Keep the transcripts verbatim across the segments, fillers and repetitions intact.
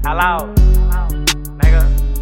Hello, nigga.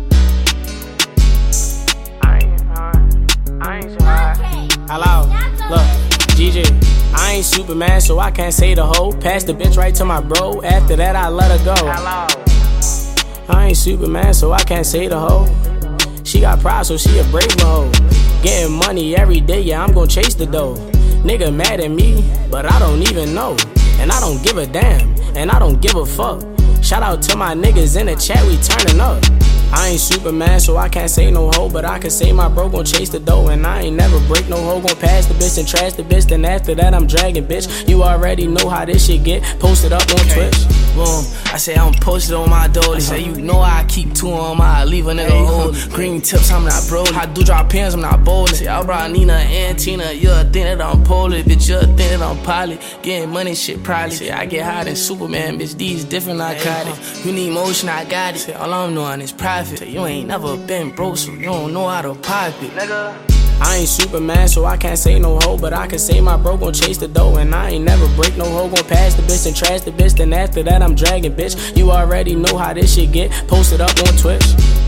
I ain't hard. I ain't so hard. Hello, look, G G. I ain't Superman, so I can't say the hoe. Pass the bitch right to my bro. After that, I let her go. Hello. I ain't Superman, so I can't say the hoe. She got pride, so she a brave hoe. Getting money every day, yeah, I'm gon' chase the dough. Nigga mad at me, but I don't even know. And I don't give a damn, and I don't give a fuck. Shout out to my niggas in the chat, we turning up. I ain't Superman, so I can't say no hoe, but I can say my bro gon' chase the dough. And I ain't never break no hoe, gon' pass the bitch and trash the bitch. Then after that, I'm dragging, bitch. You already know how this shit get posted up on okay. Twitch. Boom, I say I'm posted on my door. They say you know I keep two on my, I leave a nigga hold. Green tips, I'm not bro. I do drop pins, I'm not bowling. Say I brought Nina and Tina, you a thing that I'm polar, bitch, you a thing that I'm poly. Getting money, shit probably. Say I get high than Superman, bitch, these different, I got it. You need motion, I got it. Say all I'm doing is profit. Say you ain't never been broke, so you don't know how to pop it, Nigga. I ain't Superman, so I can't say no hoe, but I can say my bro gon' chase the dough. And I ain't never break no hoe, gon' pass the bitch and trash the bitch. Then after that, I'm dragging, bitch. You already know how this shit get posted up on Twitch.